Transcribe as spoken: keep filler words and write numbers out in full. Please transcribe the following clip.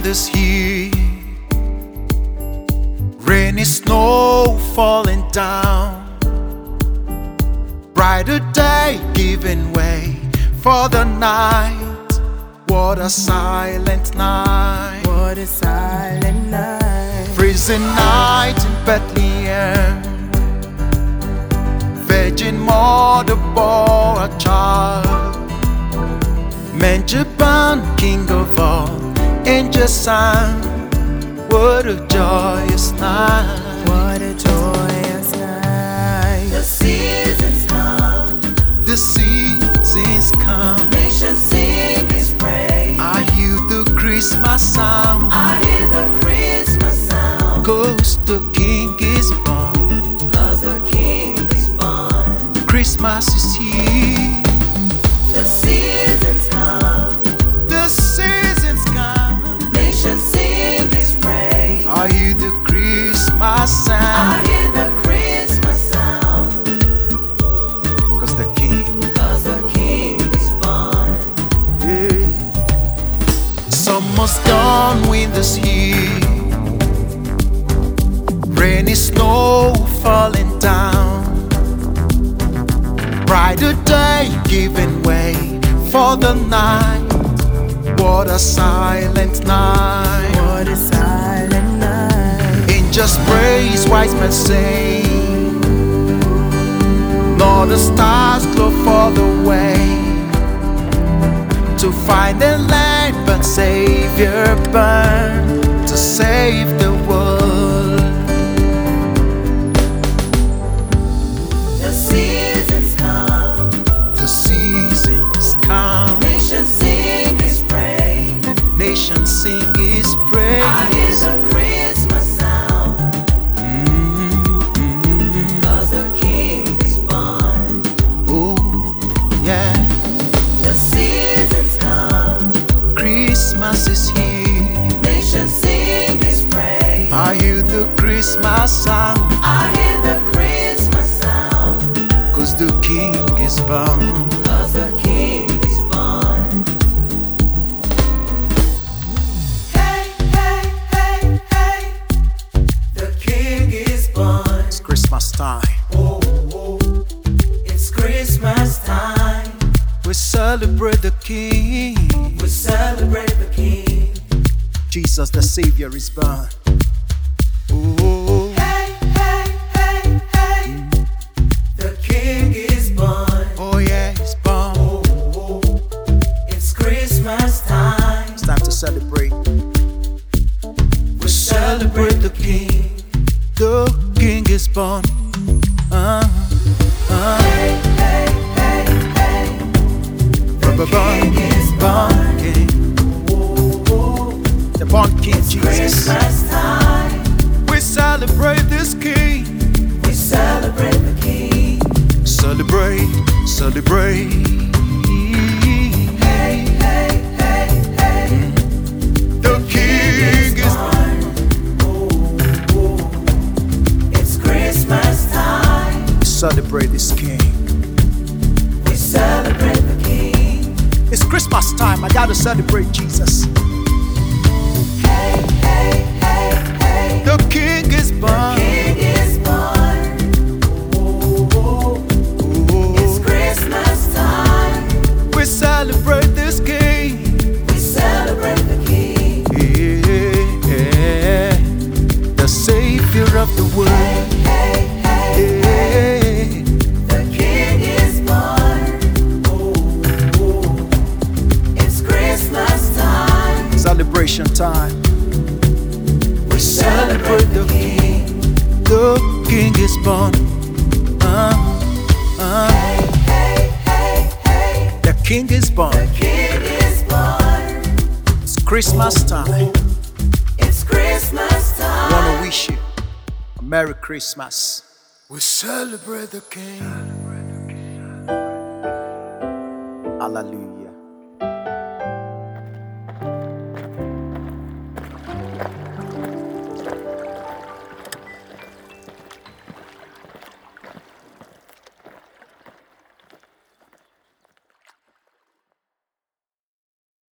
this heat, rainy snow falling down, brighter day giving way for the night. What a silent night, what a silent night. Freezing night in Bethlehem, Virgin Mother bore a child. Manger born, King of all, angels sang. What a joyous night, what a joyous night. The seasons come, the seasons come. Nations sing His praise. I hear the Christmas sound, I hear the Christmas sound. 'Cause the King is born, 'Cause the King is born. Christmas is here. The seasons come, The seasons come. nations sing His praise. I hear the Christmas I sound, hear the Christmas sound. 'Cause the King, 'Cause the King is born. yeah. Summer's done with this heat, rainy snow falling down, brighter day giving way for the night. What a silent night, What a silent night. angels praise, wise men sing, Lord, the stars glow for the way to find the land, but Savior born to save the world. The seasons come, The seasons come, nations sing His praise. nations sing His praise. I hear the Christmas sound. Mm-hmm. 'Cause the King is born. Oh, yeah, The seasons come, Christmas is here. nations sing His praise. I hear the Christmas sound, I hear the Christmas sound. 'cause the King is born. 'Cause the King is born. Hey, hey, hey, hey. The King is born. It's Christmas time. Oh, oh. It's Christmas time. We celebrate the King. We celebrate the King. Jesus the Savior is born. Oh, Hey, hey, hey, hey. The King is born. oh yeah, He's born. Oh, oh. It's Christmas time. It's time to celebrate. We celebrate the King. The King is born. Uh, uh, Hey, hey, hey, hey. the born, is born King, Oh, oh. the born King Jesus. Christmas time. We celebrate this King. We celebrate the King. Celebrate, celebrate. Hey, hey, hey, hey. The King is born. Oh, oh. It's Christmas time. Celebrate this King. We celebrate the King. It's Christmas time. I gotta celebrate Jesus. Hey, hey, hey, hey. The King is born. King is born. Oh, oh. It's Christmas time. We celebrate this King. We celebrate the King. Yeah, the Savior of the world. Hey, hey, hey. Yeah, The King is born. Oh, oh. It's Christmas time. celebration time. We celebrate the King. The King is born. Uh, uh, Hey, hey, hey, hey. the King is born. The King is born. It's Christmas time. It's Christmas time. Wanna wish you a Merry Christmas. We celebrate the King. Hallelujah.